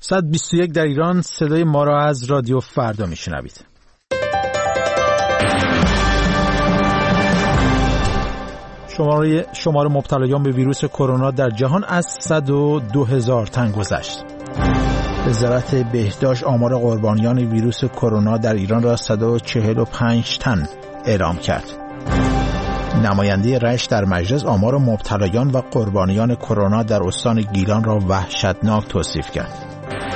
121 در ایران. صدای ما را از رادیو فردا میشنوید. شمار مبتلایان به ویروس کرونا در جهان از 102,000 تن گذشت. وزارت بهداشت آمار قربانیان ویروس کرونا در ایران را 145 تن اعلام کرد. نماینده رشت در مجلس آمار مبتلایان و قربانیان کرونا در استان گیلان را وحشتناک توصیف کرد.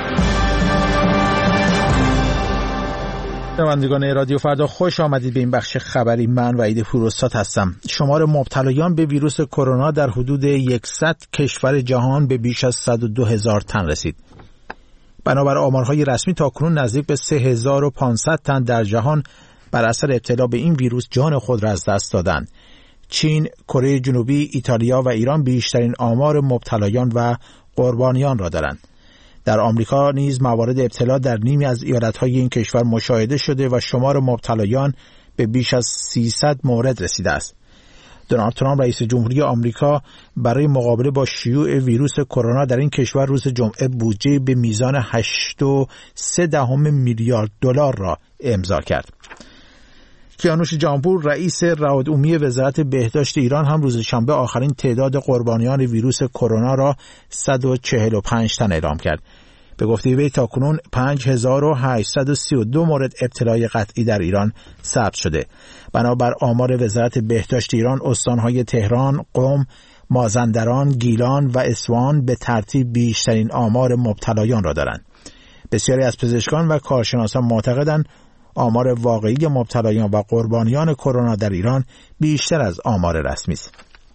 شنوندگان رادیو فردا، خوش آمدید به این بخش خبری. من وحید پوراستاد هستم. شمار مبتلایان به ویروس کرونا در حدود 100 کشور جهان به بیش از 102,000 تن رسید. بنابر آمارهای رسمی تاکنون نزدیک به 3,500 تن در جهان بر اثر ابتلا به این ویروس جان خود را از دست دادند. چین، کره جنوبی، ایتالیا و ایران بیشترین آمار مبتلایان و قربانیان را دارند. در آمریکا نیز موارد ابتلا در نیمی از ایالت‌های این کشور مشاهده شده و شمار مبتلایان به بیش از 300 مورد رسیده است. دونالد ترامپ رئیس جمهوری آمریکا برای مقابله با شیوع ویروس کرونا در این کشور روز جمعه بودجه به میزان 8.3 میلیارد دلار را امضا کرد. کیانوش جانپور رئیس رواد عمومی وزارت بهداشت ایران هم روز شنبه آخرین تعداد قربانیان ویروس کرونا را 145 تن اعلام کرد. به گفته وی تاکنون 5832 مورد ابتلای قطعی در ایران ثبت شده. بنابر آمار وزارت بهداشت ایران، استانهای تهران، قم، مازندران، گیلان و اصفهان به ترتیب بیشترین آمار مبتلایان را دارند. بسیاری از پزشکان و کارشناسان معتقدند آمار واقعی مبتلایان و قربانیان کرونا در ایران بیشتر از آمار رسمی است.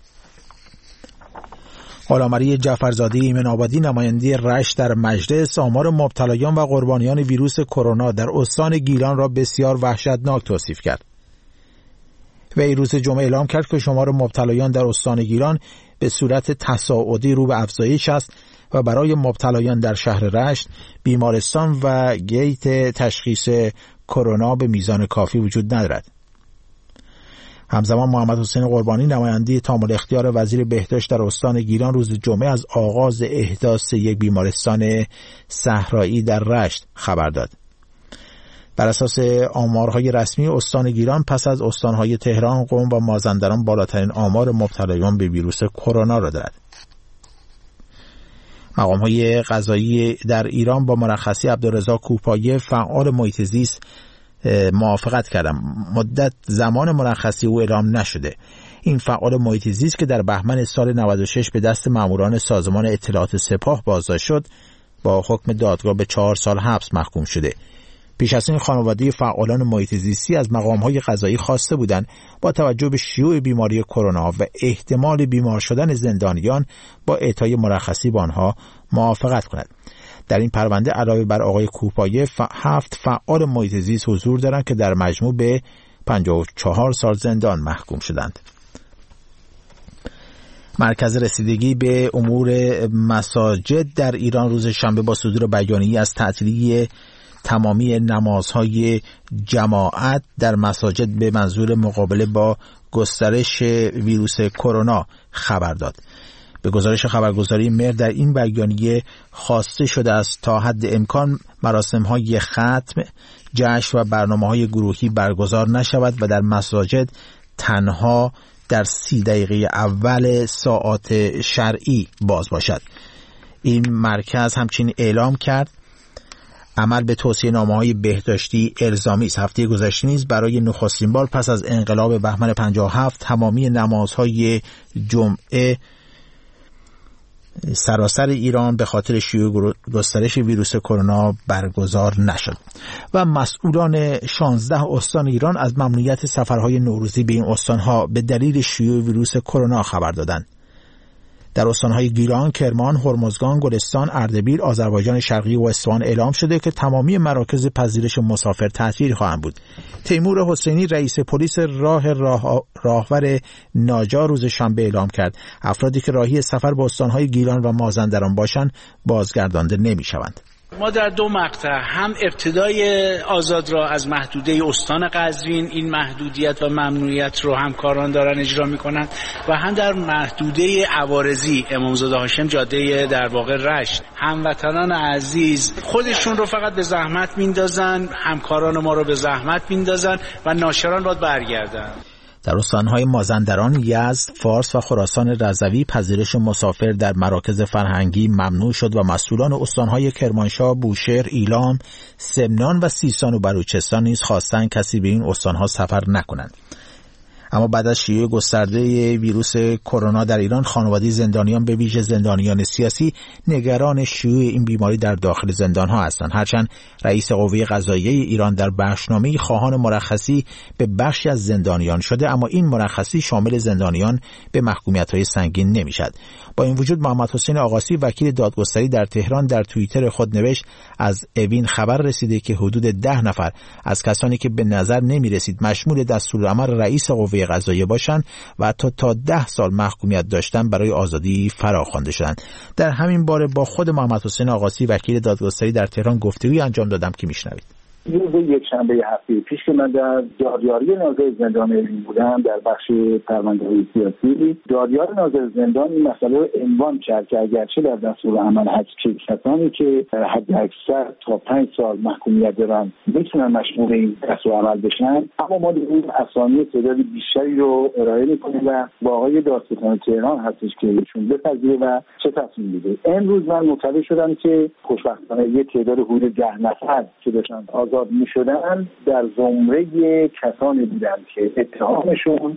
غلامعلی جعفرزاده ایمن آبادی نماینده رشت در مجلس آمار مبتلایان و قربانیان ویروس کرونا در استان گیلان را بسیار وحشتناک توصیف کرد. وی روز جمعه اعلام کرد که شمار مبتلایان در استان گیلان به صورت تصاعدی رو به افزایش است و برای مبتلایان در شهر رشت بیمارستان و گیت تشخیص کرونا به میزان کافی وجود ندارد. همزمان محمد حسین قربانی نماینده تام الاختیار وزیر بهداشت در استان گیلان روز جمعه از آغاز احداث یک بیمارستان صحرایی در رشت خبر داد. بر اساس آمارهای رسمی استان گیلان پس از استانهای تهران، قم و مازندران بالاترین آمار مبتلایان به ویروس کرونا را دارد. مقام‌های قضایی در ایران با مرخصی عبدالرضا کوپایه فعال محیط زیست موافقت کردند. مدت زمان مرخصی او اعلام نشده. این فعال محیط زیست که در بهمن سال 96 به دست ماموران سازمان اطلاعات سپاه بازداشت شد، با حکم دادگاه به 4 سال حبس محکوم شده. پیش از این خانواده فعالان محیط زیستی از مقام‌های قضایی خواسته بودند با توجه به شیوع بیماری کرونا و احتمال بیمار شدن زندانیان با اعطای مرخصی به آنها موافقت کند. در این پرونده علاوه بر آقای کوپایه 7 فعال محیط زیست حضور دارند که در مجموع به 54 سال زندان محکوم شدند. مرکز رسیدگی به امور مساجد در ایران روز شنبه با صدور بیانیه‌ای از تعطیلی تمامی نمازهای جماعت در مساجد به منظور مقابله با گسترش ویروس کرونا خبر داد. به گزارش خبرگزاری مهر در این بیانیه خواسته شده است تا حد امکان مراسم‌های ختم، جشن و برنامه‌های گروهی برگزار نشود و در مساجد تنها در 30 دقیقه اول ساعات شرعی باز باشد. این مرکز همچنین اعلام کرد عمل به توصیه‌نامه‌های بهداشتی الزامی است. هفته گذشته نیز برای نخستین بار پس از انقلاب بهمن 57 تمامی نمازهای جمعه سراسر ایران به خاطر شیوع گسترش ویروس کرونا برگزار نشد. و مسئولان 16 استان ایران از ممنوعیت سفرهای نوروزی به این استانها به دلیل شیوع ویروس کرونا خبر دادند. در استانهای گیلان، کرمان، هرمزگان، گلستان، اردبیل، آذربایجان شرقی و اصفهان اعلام شده که تمامی مراکز پذیرش مسافر تعطیل خواهند بود. تیمور حسینی رئیس پلیس راهور ناجا روز شنبه اعلام کرد افرادی که راهی سفر به استانهای گیلان و مازندران باشند بازگردانده نمی‌شوند. ما در دو مقطع هم ابتدای آزاد را از محدوده استان قزوین، این محدودیت و ممنوعیت رو همکاران دارن اجرا میکنن و هم در محدوده عوارضی امامزاده هاشم جاده در واقع رشت. هموطنان عزیز خودشون رو فقط به زحمت میندازن، همکاران ما رو به زحمت میندازن و ناشران باید برگردن. در استانهای مازندران، یزد، فارس و خراسان رضوی پذیرش مسافر در مراکز فرهنگی ممنوع شد و مسئولان استانهای کرمانشاه، بوشهر، ایلام، سمنان و سیستان و بلوچستان نیز خواستند کسی به این استانها سفر نکنند. اما بعد از شیوع گسترده ویروس کرونا در ایران، خانواده زندانیان به ویژه زندانیان سیاسی نگران شیوع این بیماری در داخل زندانها هستند. هرچند رئیس قوه قضاییه ایران در بخشنامه‌ای خواهان مرخصی به بخشی از زندانیان شده، اما این مرخصی شامل زندانیان به محکومیت‌های سنگین نمی‌شود. با این وجود محمد حسین آقاسی وکیل دادگستری در تهران در توییتر خود نوشت از اوین خبر رسیده که حدود 10 نفر از کسانی که به نظر نمی‌رسید مشمول دستورالعمل رئیس قوه قضاییه باشند و حتی تا 10 سال محکومیت داشتن برای آزادی فراخوانده شدند. در همین باره با خود محمد حسین آقاسی وکیل دادگستری در تهران گفتگویی انجام دادم که میشنوید. روز یک شنبه هفته پیش که من در دادیاری ناظر زندان اوین بودم در بخش پرونده‌های سیاسی، دادیار ناظر زندان این مسئله رو عنوان کرد که اگرچه در دستورالعمل هست که کسانی که حد اکثر تا 5 سال محکومیت دارن میتونن مشمول این دستورالعمل بشن، اما ما این اسامی تعداد بیشتری رو ارائه می‌کنیم و با آقای دادستان تهران هستش که ایشون بپذیره و چه تصمیم می‌گیره. امروز من مطلع شدم که خوشبختانه یه تعداد حدود 10 نفر که داشتن آزاد می‌شدن در زمره کسانی بودن که اتهامشون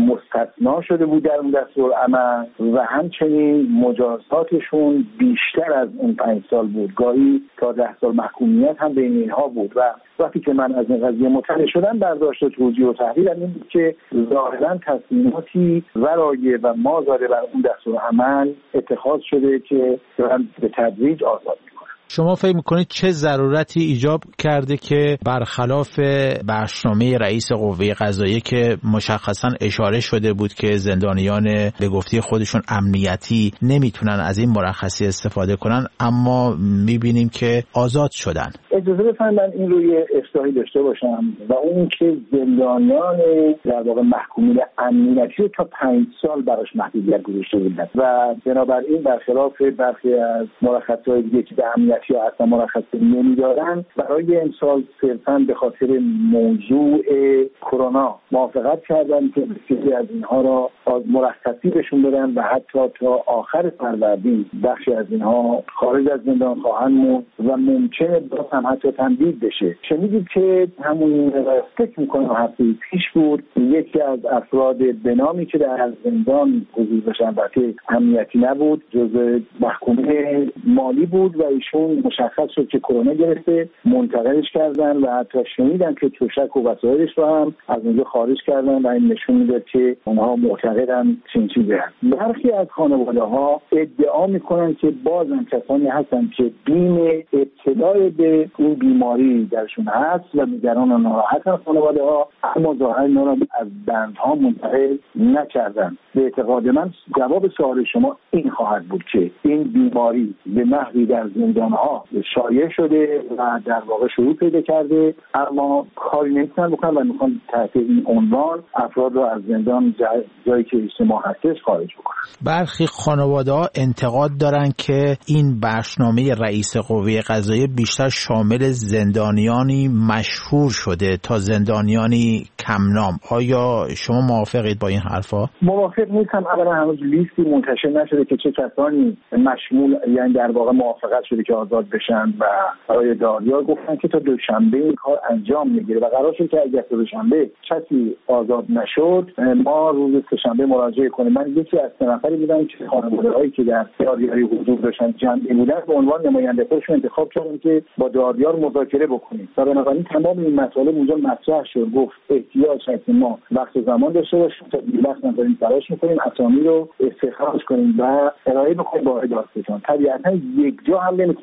مستثنا شده بود در اون دستورالعمل و همچنین مجازاتشون بیشتر از اون 5 سال بود، گاهی تا 10 سال محکومیت هم بین اینها بود. و وقتی که من از این قضیه مطلع شدم برداشت توجیه و تحلیل این بود که ظاهراً تصمیماتی ورای و مازاد بر اون دستورالعمل اتخاذ شده که به تدریج آزاد می‌کنه. شما فکر میکنید چه ضرورتی ایجاب کرده که برخلاف بخشنامه رئیس قوه قضاییه که مشخصا اشاره شده بود که زندانیان به گفته خودشون امنیتی نمیتونن از این مرخصی استفاده کنن، اما میبینیم که آزاد شدن؟ اجازه بفرمایید من این روی اصلاحی داشته باشم و اون که زندانیان در واقع محکومین امنیتی تا 5 سال براش محدودیت گذاشته بودن و بنابراین برخلاف برخی از مرخصی‌های دیگه که به امنیتی یا اصلا مرخصی نمیدارن، برای امسال صرفاً به خاطر موضوع کرونا موافقت کردن که بسیاری از اینها را از مرخصی بهشون بدن و حتی تا آخر فروردین بخشی از اینها خارج از زندان خواهند موند و ممکنه باز هم حتی تمدید بشه. شنیدید که همون فکر میکنم هفته پیش بود یکی از افراد به نامی که در زندان حضور داشتن و که امنیتی نبود، جزء محکومه مالی بود و ایشون مشخص شد که کرونا گرفته، منتقلش کردن و حتی شنیدن که تشک و وسایلش رو هم از اونجا خارج کردن و این نشون میده که اونها معتقدن چنین چیزی هست. برخی از خانواده‌ها ادعا میکنن که بازم کسانی هستن که بیم ابتلا به این بیماری درشون هست و نگران و ناراحتن خانواده‌ها، اما ظاهرا اینا رو از بندها منتقل نکردن. به اعتقاد من جواب سوال شما این خواهد بود که این بیماری به نحوی در زندان‌ها شایع شده و در واقع شروع پیدا کرده، اما کاری نمیتونن بکنن و میخوان تحت این عنوان افراد رو از زندان جایی که اجتماع هستش خارج بکنن. برخی خانواده‌ها انتقاد دارن که این بخشنامه رئیس قوه قضاییه بیشتر شامل زندانیانی مشهور شده تا زندانیانی کم نام. آیا شما موافقید با این حرفا؟ موافق نیستم. اولا هنوز لیستی منتشر نشده که چه کسانی مشمول، یعنی در واقع موافقت شده که آزاد بشن و برای دادیار گفتن که تا دوشنبه این کار انجام میگیره و قرار شد که اگر دوشنبه کسی آزاد نشد ما روز سه‌شنبه مراجعه کنیم. من یکی از 3 نفری بودم که خانواده‌هایی که در دادیاری حضور داشتن جمعی بودن به عنوان نماینده خودشون انتخاب کردن که با دادیار مذاکره بکنیم و بنابراین تمام این مطالب اونجا مطرح شد. گفت احتیاج هست ما وقت و زمان داشته باشیم تا وقت نداریم تلاش می‌کنیم اسامی رو استخراج کنیم و ارائه بکنیم با دادستان. طبیعتا یک جا هم نمیتونن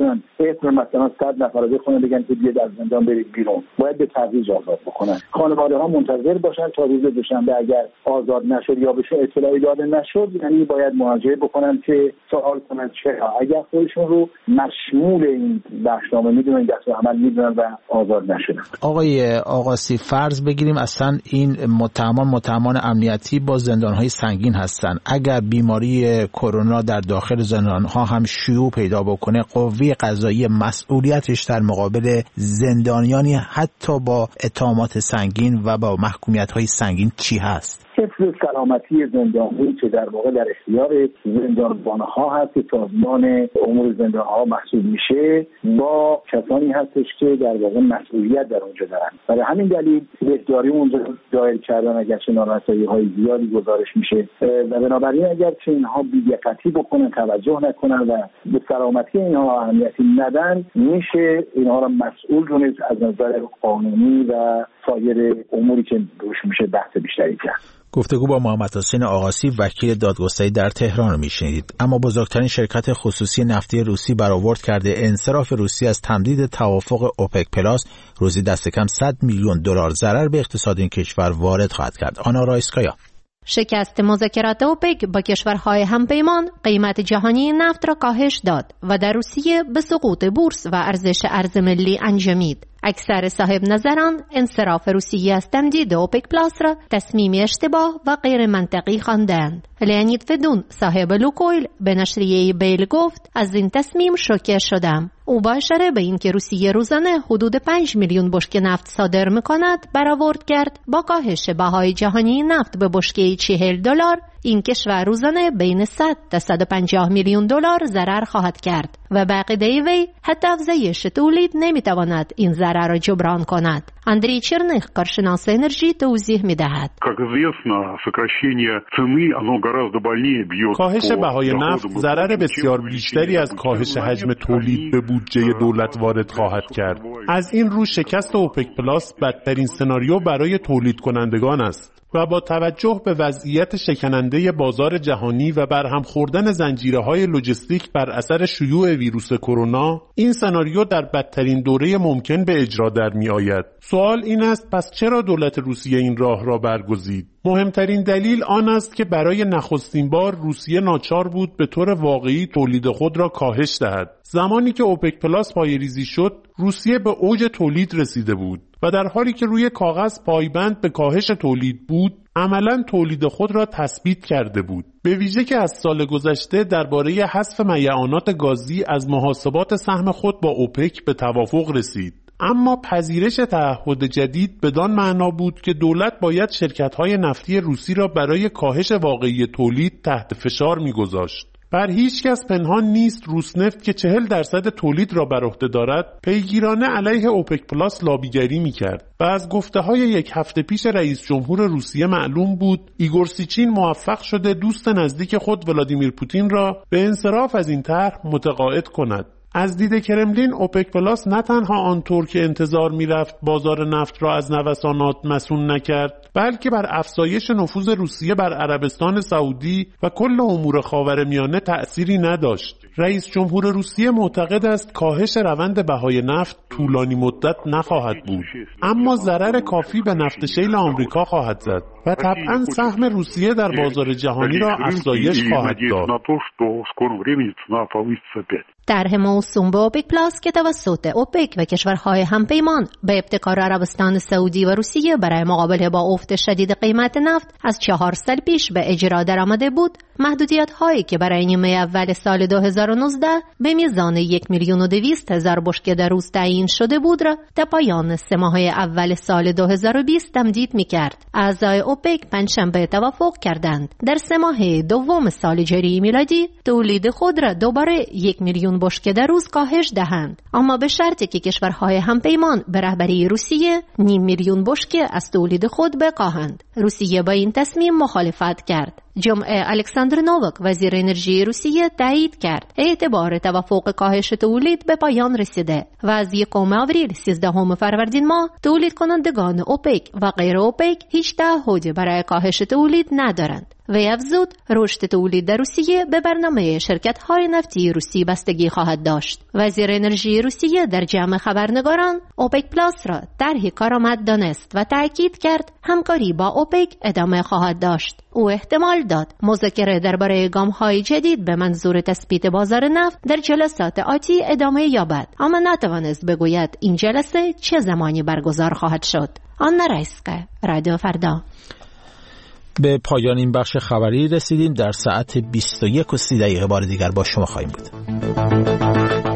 نمیتونن اسم مثلا 100 نفر رو بخونن بگن که بیاید از زندان برید بیرون، باید به تدریج آزاد بکنن. خانواده ها منتظر باشن تا روز دوشنبه اگر آزاد نشد یا بهشون اطلاعی داده نشد، یعنی باید مراجعه بکنن که سوال کنن چرا، اگر خودشون رو مشمول این بخشنامه میدونن، دست عمل میدونن و آزاد نشدن. آقای آقاسی، فرض بگیریم اصلا این متهمان امنیتی با زندانهای سنگین هستن، اگر بیماری کرونا در داخل زندانها هم شیوع پیدا بکنه، قوه قضاییه مسئولیتش در مقابل زندانیانی حتی با اتهامات سنگین و با محکومیت‌های سنگین چی هست؟ حفظ سلامتی زندانی که در واقع در اختیار زندانبان‌ها هست که سازمان امور زندان‌ها محسوب میشه، با کسانی هستش که در واقع مسئولیت در اونجا دارن. برای همین دلیل بهداری اونجا دایر کردن اگرچه نارسایی‌های زیادی گزارش میشه و بنابراین اگر که اینها بی‌دقتی بکنن، توجه نکنن و به سلامتی اینها اهمیتی ندن، میشه اینها را مسئول دونست از نظر قانونی و سایر اموری که روش میشه بحث بیشتری کرد. گفتگو با محمد حسین آقاسی وکیل دادگستری در تهران رو میشنیدید. اما بزرگترین شرکت خصوصی نفتی روسی برآورد کرده انصراف روسیه از تمدید توافق اوپک پلاس روزی دست کم 100 میلیون دلار ضرر به اقتصاد این کشور وارد خواهد کرد. آنا رایسکایا. شکست مذاکرات اوپک با کشورهای همپیمان قیمت جهانی نفت را کاهش داد و در روسیه به سقوط بورس و ارزش ارز ملی انجامید. اکثر صاحب نظران انصراف روسیه از تمدید اوپک پلاس را تصمیم اشتباه و غیر منطقی خواندند. لئونید فدون صاحب لوکویل به نشریه بیل گفت از این تصمیم شوکه شدم. او با اشاره به اینکه روسیه روزانه حدود 5 میلیون بشکه نفت صادر می‌کند برآورد کرد با کاهش بهای جهانی نفت به بشکه $40 این کشور روزانه بین 100 تا 150 میلیون دلار ضرر خواهد کرد و به عقیده وی حتی افزایش تولید نمیتواند این ضرر را جبران کند. اندری چرنخ کارشناس انرژی توضیح میدهد. کاهش بهای نفت ضرر بسیار بیشتری از کاهش حجم تولید به بودجه دولت وارد خواهد کرد. از این رو شکست اوپک پلاس بدترین سناریو برای تولید کنندگان است و با توجه به وضعیت شکننده بازار جهانی و برهم خوردن زنجیره‌های لوجستیک بر اثر شیوع ویروس کرونا، این سناریو در بدترین دوره ممکن به اجرا در می‌آید. سوال این است پس چرا دولت روسیه این راه را برگزید؟ مهمترین دلیل آن است که برای نخستین بار روسیه ناچار بود به طور واقعی تولید خود را کاهش دهد. زمانی که اوپک پلاس پایه‌ریزی شد، روسیه به اوج تولید رسیده بود و در حالی که روی کاغذ پایبند به کاهش تولید بود، عملاً تولید خود را تثبیت کرده بود. به ویژه که از سال گذشته درباره حذف میعانات گازی از محاسبات سهم خود با اوپک به توافق رسید. اما پذیرش تعهد جدید بدان معنا بود که دولت باید شرکت‌های نفتی روسی را برای کاهش واقعی تولید تحت فشار می‌گذاشت. بر هیچ کس پنهان نیست روسنفت که 40% تولید را بر عهده دارد پیگیرانه علیه اوپک پلاس لابیگری می‌کرد و از گفته‌های یک هفته پیش رئیس جمهور روسیه معلوم بود ایگور سیچین موفق شده دوست نزدیک خود ولادیمیر پوتین را به انصراف از این طرح متقاعد کند. از دید کرملین اوپک پلاس نه تنها آنطور که انتظار می‌رفت بازار نفت را از نوسانات مصون نکرد، بلکه بر افزایش نفوذ روسیه بر عربستان سعودی و کل امور خاورمیانه تأثیری نداشت. رئیس جمهور روسیه معتقد است کاهش روند بهای نفت طولانی مدت نخواهد بود، اما ضرر کافی به نفت شیل آمریکا خواهد زد و طبعاً سهم روسیه در بازار جهانی را افزایش خواهد داد. طرح موسوم به اوپک پلاس که توسط اوپک و کشورهای همپیمان به ابتکار عربستان سعودی و روسیه برای مقابله با افت شدید قیمت نفت از 4 سال پیش به اجرا درآمده بود، محدودیت هایی که برای نیمه اول سال 2019 به میزان 1,200,000 بشکه در روز تعیین شده بود را تا پایان 3 ماه اول سال 2020 تمدید می‌کرد. اعضای اوپک پنجشنبه توافق کردند در 3 ماه دوم سال جاری میلادی تولید خود را دوباره 1,000,000 بشکه در روز کاهش دهند، اما به شرطی که کشورهای همپیمان به رهبری روسیه 500,000 بشکه از تولید خود بکاهند. روسیه با این تصمیم مخالفت کرد. جمعه الکساندر نووک وزیر انرژی روسیه تایید کرد اعتبار توافق کاهش تولید به پایان رسیده و از 1 آوریل 13 فروردین ماه تولید کنندگان اوپک و غیر اوپک هیچ تعهدی برای کاهش تولید ندارند. و افزود رشد تولید در روسیه به برنامه شرکت‌های نفتی روسی بستگی خواهد داشت. وزیر انرژی روسیه در جمع خبرنگاران اوپک پلاس را طرحی کارآمد دانست و تأکید کرد همکاری با اوپک ادامه خواهد داشت. او احتمال داد مذاکره درباره گام‌های جدید به منظور تثبیت بازار نفت در جلسات آتی ادامه یابد، اما نتوانست بگوید این جلسه چه زمانی برگزار خواهد شد. آنا رایسکه، رادیو فردا. به پایان این بخش خبری رسیدیم. در ساعت 21:30 بار دیگر با شما خواهیم بود.